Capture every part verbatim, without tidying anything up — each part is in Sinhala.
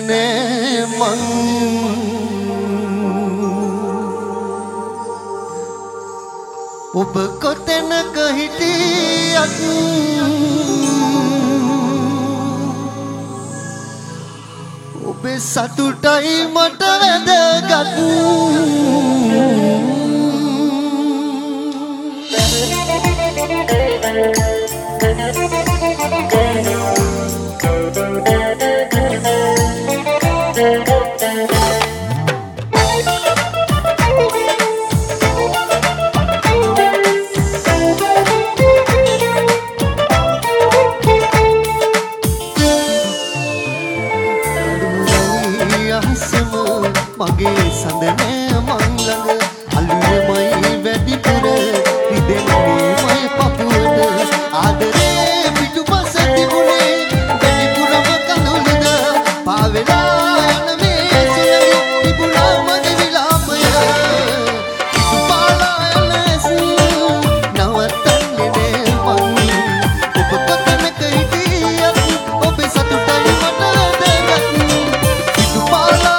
දන්නේ මං ඔබ කොතැනක හිටියත් ඔබේ සතුටයි මට වැදගත් මගේ සඳනේ මං ළඟ අලුයමයි වැඩිපුර ඉදෙන්නේ මයි පපුවට ආදරේ පිටුපස තිබුණේ වැඩිපුරම කඳුළුද පාවෙලා යන මේ සුළඟ තිබුණා මගේ විලාපය පිටුපාලා යන නවත්තන්නේ මං ඔබ කොතැනක හිටියත් ඔබේ සතුටයි මට වැදගත් පිටුපාලා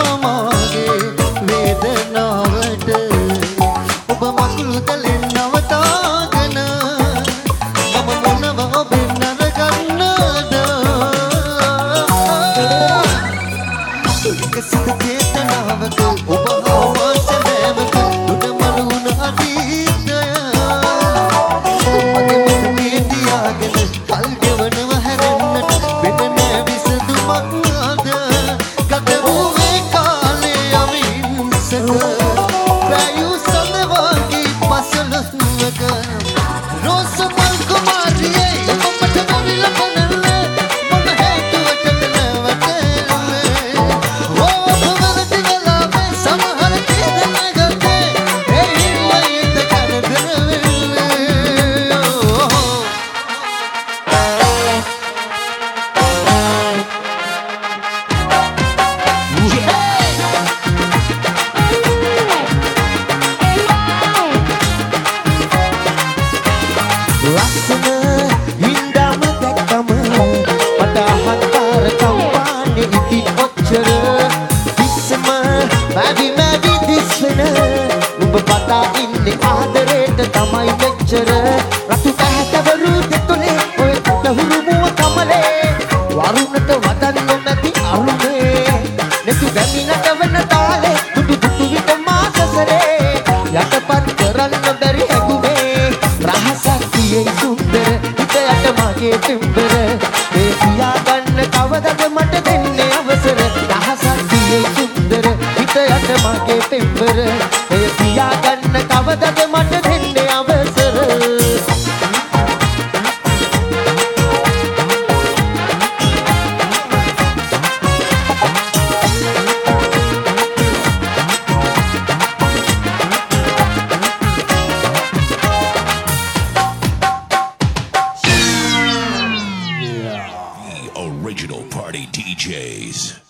මකුළු තලෙන් නවත එක සිත චේතනාවක ඔබ හාවා සැබෑවක උඩමලුණ අතීතය මගේ මුහුණේ තියාගෙන කල් ගෙවනව හැරෙන්නට වෙන නෑ විසඳුමක් අද ගත වූ ඒ කාලේ අවිහිංසක ප්‍රයු සඳවාගේ පසළොස්වක රෝස මල් කුමාරියේ ඔබට බැරිලා පනල්ල මොන හේතුවටද නැවතෙන්නේ ඔබ වැරදි වෙලා මේ සමහර තීරණ ගත්තේ ඒ හිල්ලයිද කරදර වෙන්නේ ලස්සන හින්දාම දැක්කම මට අහංකාර කම්පානේ ඉති ඔච්චර කිස්සම මැවි මැවි දිස්වෙන නුඹ පතා ඉන්නේ ආදරේට තමයි මෙච්චර රතු පැහැතවරු දෙතුනේ ඔය කුඩහුරු මුව කමලේ වරුණට වදන් නොමැති අරුණේ නැතු බැමිනට වෙන තාලේ දුටු දුටු විට මාසසරේ යටපත් කරන්න බැරි හැගුමේ රහසක් තියේ සුන්දර හිතයට මගේ පිඹර ඒ පියා ගන්න කවදද මට දෙන්නේ අවසර රහසක් තියේ සුන්දර හිතයට මගේ පිඹර ඒ පියා ගන්න කවදද මට දෙන්නේ අවසර Original Party D Js.